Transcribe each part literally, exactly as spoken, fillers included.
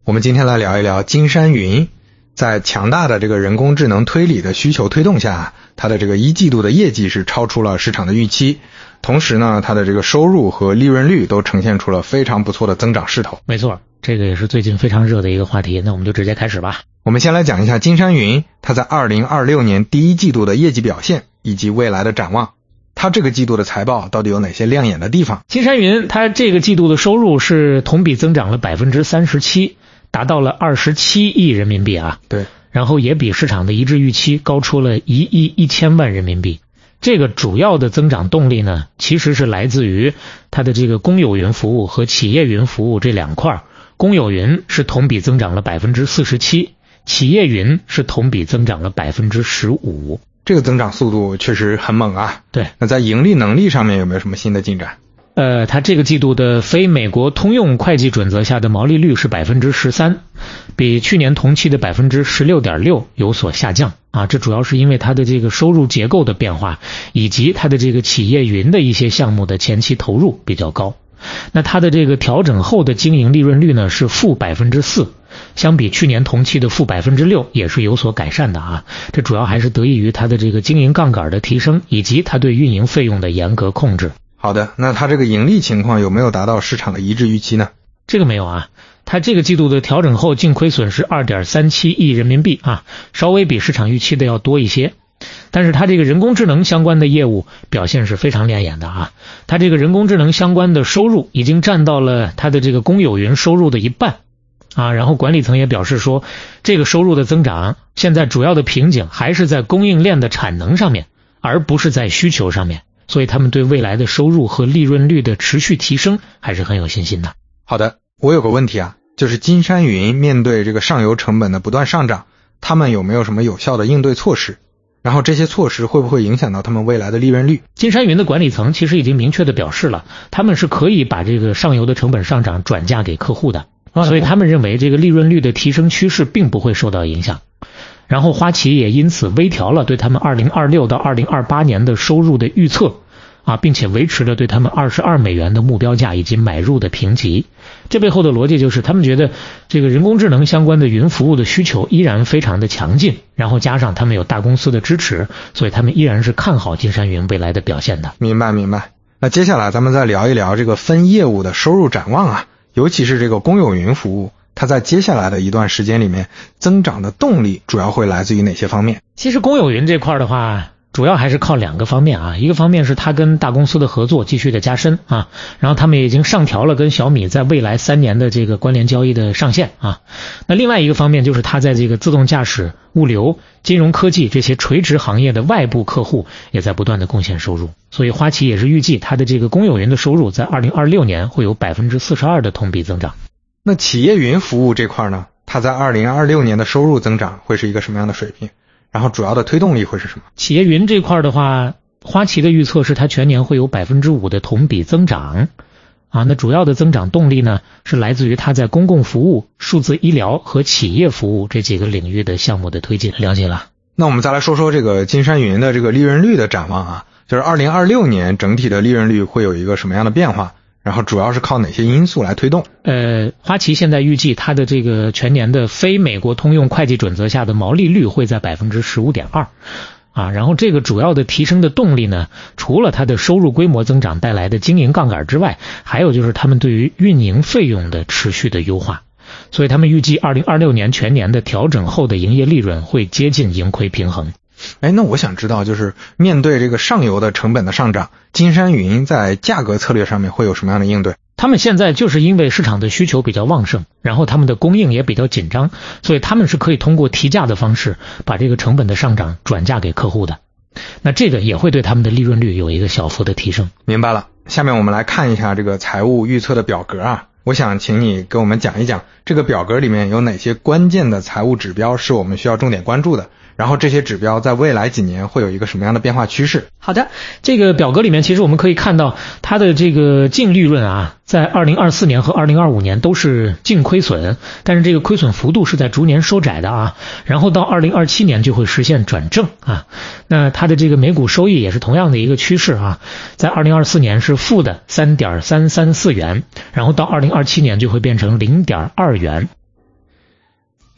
我们今天来聊一聊金山云。在强大的这个人工智能推理的需求推动下，它的这个一季度的业绩是超出了市场的预期，同时呢，它的这个收入和利润率都呈现出了非常不错的增长势头。 没错，这个也是最近非常热的一个话题，那我们就直接开始吧。 我们先来讲一下金山云，它在二零二六年第一季度的业绩表现以及未来的展望。它这个季度的财报到底有哪些亮眼的地方？ 金山云它这个季度的收入是同比增长了 百分之三十七， 达到了二十七亿人民币啊。 对， 然后也比市场的一致预期高出了一亿一千万人民币。这个主要的增长动力呢，其实是来自于它的这个公有云服务和企业云服务这两块。公有云是同比增长了 百分之四十七， 企业云是同比增长了 百分之十五。 这个增长速度确实很猛啊。 对， 那在盈利能力上面有没有什么新的进展？ 呃，它这个季度的非美国通用会计准则下的毛利率是 百分之十三， 比去年同期的 百分之十六点六 有所下降啊。这主要是因为它的这个收入结构的变化，以及它的这个企业云的一些项目的前期投入比较高。那它的这个调整后的经营利润率呢是负 百分之四， 相比去年同期的负 百分之六 也是有所改善的啊。这主要还是得益于它的这个经营杠杆的提升，以及它对运营费用的严格控制。 好的，那它这个盈利情况有没有达到市场的一致预期呢？ 这个没有啊，它这个季度的调整后净亏损是 二点三七亿人民币啊，稍微比市场预期的要多一些。但是它这个人工智能相关的业务表现是非常亮眼的啊，它这个人工智能相关的收入已经占到了它的这个公有云收入的一半啊。然后管理层也表示说，这个收入的增长现在主要的瓶颈还是在供应链的产能上面，而不是在需求上面，所以他们对未来的收入和利润率的持续提升还是很有信心的。 好的，我有个问题啊，就是金山云面对这个上游成本的不断上涨，他们有没有什么有效的应对措施？然后这些措施会不会影响到他们未来的利润率？ 金山云的管理层其实已经明确的表示了，他们是可以把这个上游的成本上涨转嫁给客户的，所以他们认为这个利润率的提升趋势并不会受到影响。然后花旗也因此微调了对他们二零二六到二零二八年的收入的预测啊，并且维持了对他们二十二美元的目标价以及买入的评级。这背后的逻辑就是他们觉得这个人工智能相关的云服务的需求依然非常的强劲，然后加上他们有大公司的支持，所以他们依然是看好金山云未来的表现的。 明白明白。那接下来咱们再聊一聊这个分业务的收入展望啊，尤其是这个公有云服务，它在接下来的一段时间里面增长的动力主要会来自于哪些方面？ 其实公有云这块的话，主要还是靠两个方面啊，一个方面是他跟大公司的合作继续的加深啊，然后他们已经上调了跟小米在未来三年的这个关联交易的上限啊。那另外一个方面就是他在这个自动驾驶、物流、金融科技这些垂直行业的外部客户也在不断的贡献收入，所以花旗也是预计他的这个公有云的收入在二零二六年会有 百分之四十二 的同比增长。 那企业云服务这块呢，它在二零二六年的收入增长会是一个什么样的水平？然后主要的推动力会是什么？ 企业云这块的话，花旗的预测是它全年会有 百分之五 的同比增长啊。那主要的增长动力呢，是来自于它在公共服务、数字医疗和企业服务这几个领域的项目的推进。了解了。 那我们再来说说这个金山云的这个利润率的展望啊，就是二零二六年整体的利润率会有一个什么样的变化？然后主要是靠哪些因素来推动？ 呃，花旗现在预计它的这个全年的非美国通用会计准则下的毛利率会在 百分之十五点二 啊。然后这个主要的提升的动力呢，除了它的收入规模增长带来的经营杠杆之外，还有就是他们对于运营费用的持续的优化。所以他们预计二零二六年全年的调整后的营业利润会接近盈亏平衡。 哎，那我想知道，就是面对这个上游的成本的上涨，金山云在价格策略上面会有什么样的应对？ 他们现在就是因为市场的需求比较旺盛，然后他们的供应也比较紧张，所以他们是可以通过提价的方式把这个成本的上涨转嫁给客户的。那这个也会对他们的利润率有一个小幅的提升。 明白了。下面我们来看一下这个财务预测的表格啊，我想请你给我们讲一讲这个表格里面有哪些关键的财务指标是我们需要重点关注的，然后这些指标在未来几年会有一个什么样的变化趋势？ 好的，这个表格里面其实我们可以看到它的这个净利润啊，在二零二四年和二零二五年都是净亏损，但是这个亏损幅度是在逐年收窄的啊，然后到二零二七年就会实现转正啊。那它的这个每股收益也是同样的一个趋势啊，在二零二四年是负的 三点三三四元，然后到二零二七年就会变成 零点二元。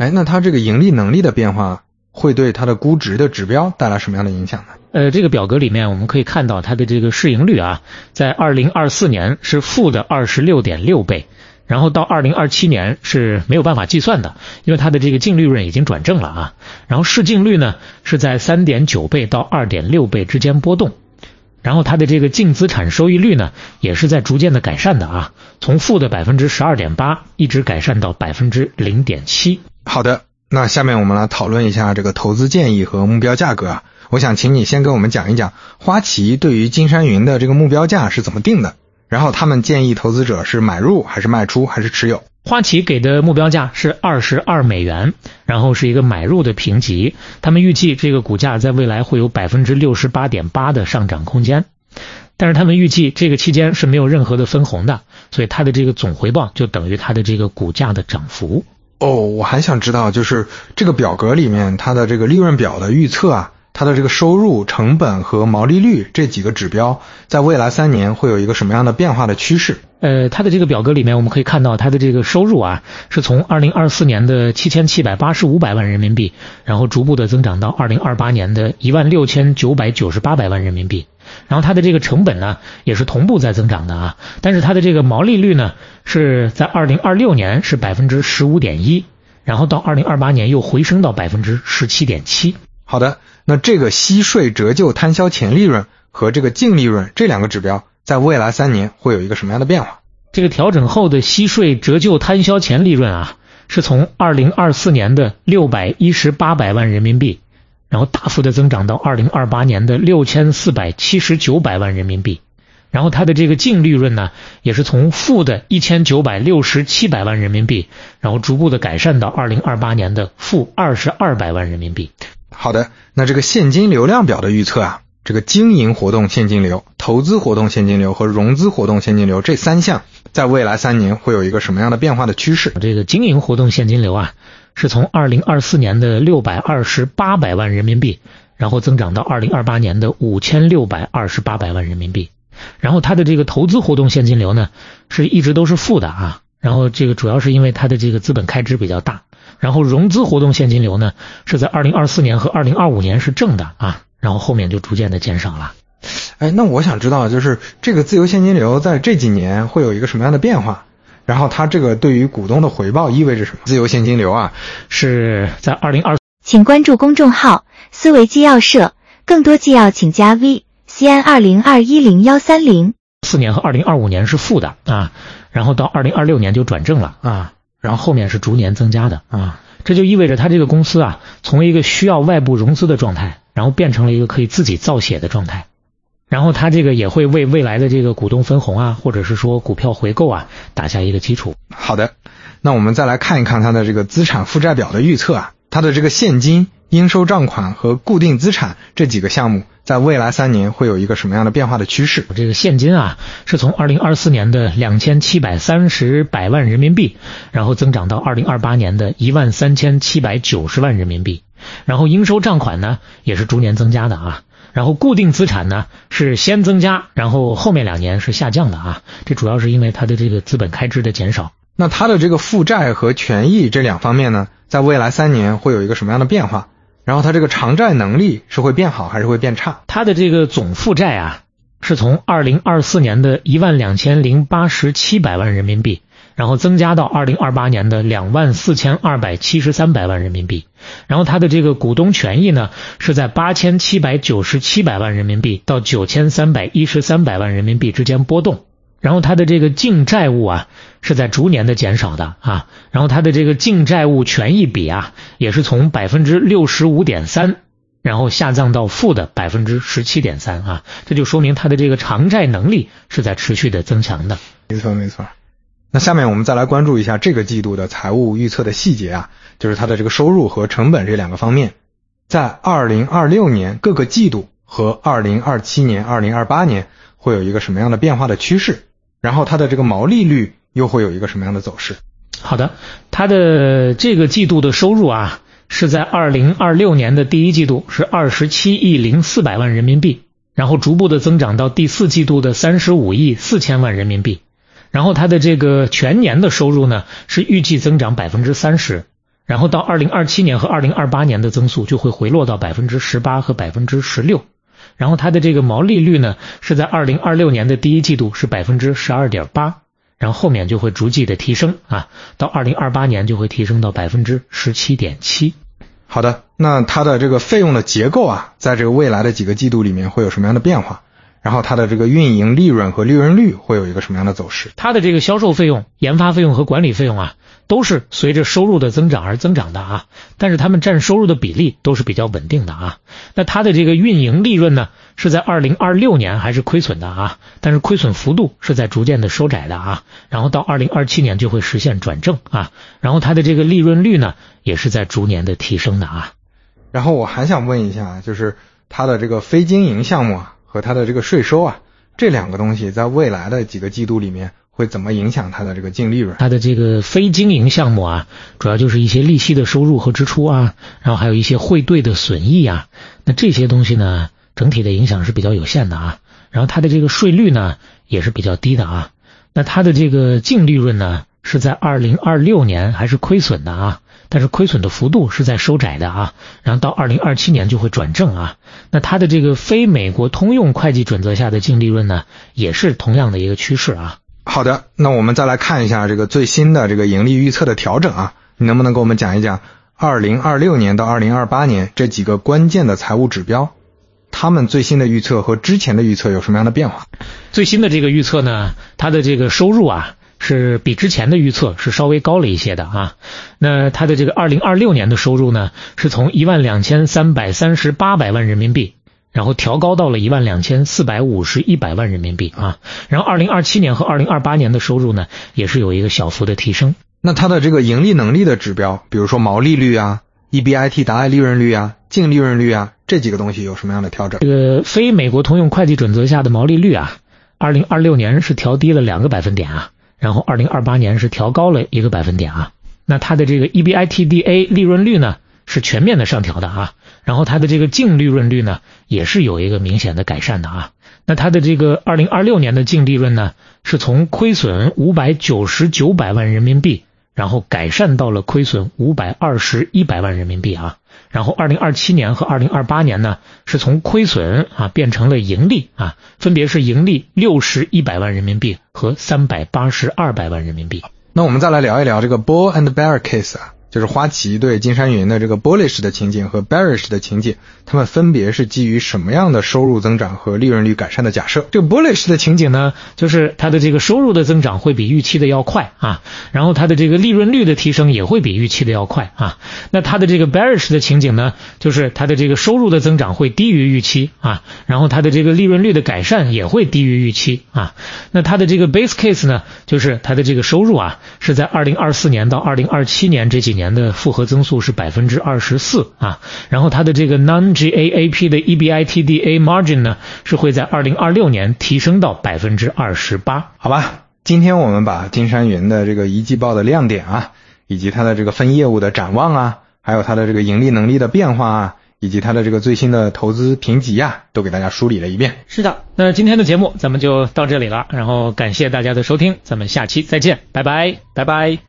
哎，那它这个盈利能力的变化会对它的估值的指标带来什么样的影响呢？ 呃，这个表格里面我们可以看到它的这个市盈率啊，在二零二四年是负的 二十六点六倍，然后到二零二七年是没有办法计算的，因为它的这个净利润已经转正了啊。然后市净率呢是在 三点九倍到 二点六倍之间波动。然后它的这个净资产收益率呢也是在逐渐的改善的啊，从负的 百分之十二点八 一直改善到 百分之零点七。 好的，那下面我们来讨论一下这个投资建议和目标价格啊。我想请你先跟我们讲一讲花旗对于金山云的这个目标价是怎么定的，然后他们建议投资者是买入还是卖出还是持有。 花旗给的目标价是二十二美元，然后是一个买入的评级，他们预计这个股价在未来会有 百分之六十八点八 的上涨空间，但是他们预计这个期间是没有任何的分红的，所以它的这个总回报就等于它的这个股价的涨幅。 哦，我还想知道就是这个表格里面它的这个利润表的预测啊，它的这个收入、成本和毛利率这几个指标在未来三年会有一个什么样的变化的趋势？ 呃，它的这个表格里面我们可以看到它的这个收入啊，是从二零二四年的七千七百八十五百万人民币，然后逐步的增长到二零二八年的一万六千九百九十八百万人民币。然后它的这个成本呢也是同步在增长的啊，但是它的这个毛利率呢是在二零二六年是 百分之十五点一， 然后到二零二八年又回升到 百分之十七点七。 好的，那这个息税折旧摊销前利润和这个净利润这两个指标在未来三年会有一个什么样的变化？ 这个调整后的息税折旧摊销前利润啊，是从二零二四年的六百一十八百万人民币，然后大幅的增长到二零二八年的六千四百七十九百万人民币。然后它的这个净利润呢，也是从负的一千九百六十七百万人民币，然后逐步的改善到二零二八年的负二十二百万人民币。 好的，那这个现金流量表的预测啊，这个经营活动现金流、投资活动现金流和融资活动现金流这三项在未来三年会有一个什么样的变化的趋势？ 这个经营活动现金流啊，是从二零二四年的六百二十八百万人民币，然后增长到二零二八年的五千六百二十八百万人民币。然后它的这个投资活动现金流呢，是一直都是负的啊，然后这个主要是因为它的这个资本开支比较大。然后融资活动现金流呢，是在二零二四年和二零二五年是正的啊，然后后面就逐渐的减少了。 哎，那我想知道就是这个自由现金流在这几年会有一个什么样的变化？然后它这个对于股东的回报意味着什么？自由现金流啊， 是在二零二， 请关注公众号思维纪要社，更多纪要请加 V C N 二零二一零一三零。 四年和二零二五年是负的啊，然后到二零二六年就转正了啊，然后后面是逐年增加的啊。这就意味着它这个公司啊，从一个需要外部融资的状态，然后变成了一个可以自己造血的状态。然后它这个也会为未来的这个股东分红啊，或者是说股票回购啊，打下一个基础。 好的，那我们再来看一看它的这个资产负债表的预测啊，它的这个现金、应收账款和固定资产这几个项目在未来三年会有一个什么样的变化的趋势？ 这个现金啊，是从二零二四年的两千七百三十百万人民币，然后增长到二零二八年的一万三千七百九十万人民币。然后应收账款呢，也是逐年增加的啊。然后固定资产呢是先增加，然后后面两年是下降的啊。这主要是因为它的这个资本开支的减少。 那它的这个负债和权益这两方面呢，在未来三年会有一个什么样的变化？然后它这个偿债能力是会变好还是会变差？ 它的这个总负债啊，是从二零二四年的一万两千零八十七百万人民币，然后增加到二零二八年的两万四千二百七十三百万人民币。然后它的这个股东权益呢，是在八千七百九十七百万人民币到九千三百一十三百万人民币之间波动。然后它的这个净债务啊，是在逐年的减少的啊。然后它的这个净债务权益比啊，也是从 百分之六十五点三 然后下降到负的 百分之十七点三 啊。这就说明它的这个偿债能力是在持续的增强的。 没错没错。那下面我们再来关注一下这个季度的财务预测的细节啊，就是它的这个收入和成本这两个方面。在二零二六年各个季度和二零二七年、二零二八年会有一个什么样的变化的趋势？然后它的这个毛利率又会有一个什么样的走势？ 好的，它的这个季度的收入啊，是在二零二六年的第一季度是二十七亿零四百万人民币，然后逐步的增长到第四季度的三十五亿四千万人民币。然后它的这个全年的收入呢，是预计增长 百分之三十， 然后到二零二七年和二零二八年的增速就会回落到 百分之十八 和 百分之十六， 然后它的这个毛利率呢是在二零二六年的第一季度是 百分之十二点八， 然后后面就会逐季的提升啊，到二零二八年就会提升到 百分之十七点七。 好的，那它的这个费用的结构啊，在这个未来的几个季度里面会有什么样的变化？然后它的这个运营利润和利润率会有一个什么样的走势？ 它的这个销售费用、研发费用和管理费用啊，都是随着收入的增长而增长的啊，但是它们占收入的比例都是比较稳定的啊。那它的这个运营利润呢，是在二零二六年还是亏损的啊，但是亏损幅度是在逐渐的收窄的啊，然后到二零二七年就会实现转正啊，然后它的这个利润率呢，也是在逐年的提升的啊。 然后我还想问一下，就是它的这个非经营项目啊和它的这个税收啊，这两个东西在未来的几个季度里面会怎么影响它的这个净利润？ 它的这个非经营项目啊，主要就是一些利息的收入和支出啊，然后还有一些汇兑的损益啊，那这些东西呢，整体的影响是比较有限的啊。然后它的这个税率呢，也是比较低的啊。那它的这个净利润呢，是在二零二六年还是亏损的啊，但是亏损的幅度是在收窄的啊，然后到二零二七年就会转正啊。那它的这个非美国通用会计准则下的净利润呢，也是同样的一个趋势啊。 好的，那我们再来看一下这个最新的这个盈利预测的调整啊，你能不能给我们讲一讲二零二六年到二零二八年这几个关键的财务指标，他们最新的预测和之前的预测有什么样的变化？ 最新的这个预测呢，它的这个收入啊，是比之前的预测是稍微高了一些的啊。那它的这个二零二六年的收入呢，是从一万两千三百三十八百万人民币，然后调高到了一万两千四百五十一百万人民币啊。然后二零二七年和二零二八年的收入呢，也是有一个小幅的提升。 那它的这个盈利能力的指标，比如说毛利率啊、E B I T 达爱利润率啊、净利润率啊，这几个东西有什么样的调整？ 这个非美国通用会计准则下的毛利率啊，二零二六年是调低了两个百分点啊，然后二零二八年是调高了一个百分点啊。那它的这个 E B I T D A 利润率呢，是全面的上调的啊，然后它的这个净利润率呢，也是有一个明显的改善的啊。那它的这个二零二六年的净利润呢，是从亏损五百九十九百万人民币，然后改善到了亏损五百二十一百万人民币啊。然后二零二七年和二零二八年呢，是从亏损啊变成了盈利啊，分别是盈利六十一百万人民币和三百八十二百万人民币。 那我们再来聊一聊这个 bull and bear case 啊，就是花旗对金山云的这个 bullish 的情景和 bearish 的情景，它们分别是基于什么样的收入增长和利润率改善的假设？ 这个 bullish 的情景呢，就是它的这个收入的增长会比预期的要快啊，然后它的这个利润率的提升也会比预期的要快啊。那它的这个 bearish 的情景呢，就是它的这个收入的增长会低于预期啊，然后它的这个利润率的改善也会低于预期啊。那它的这个 base case 呢，就是它的这个收入啊，是在二零二四年到二零二七年这几年的复合增速是 百分之二十四 啊，然后它的这个 non-G A A P 的 E B I T D A margin 呢，是会在二零二六年提升到 百分之二十八。 好吧，今天我们把金山云的这个一季报的亮点啊，以及它的这个分业务的展望啊，还有它的这个盈利能力的变化啊，以及它的这个最新的投资评级啊，都给大家梳理了一遍。 是的，那今天的节目咱们就到这里了，然后感谢大家的收听，咱们下期再见，拜拜，拜拜。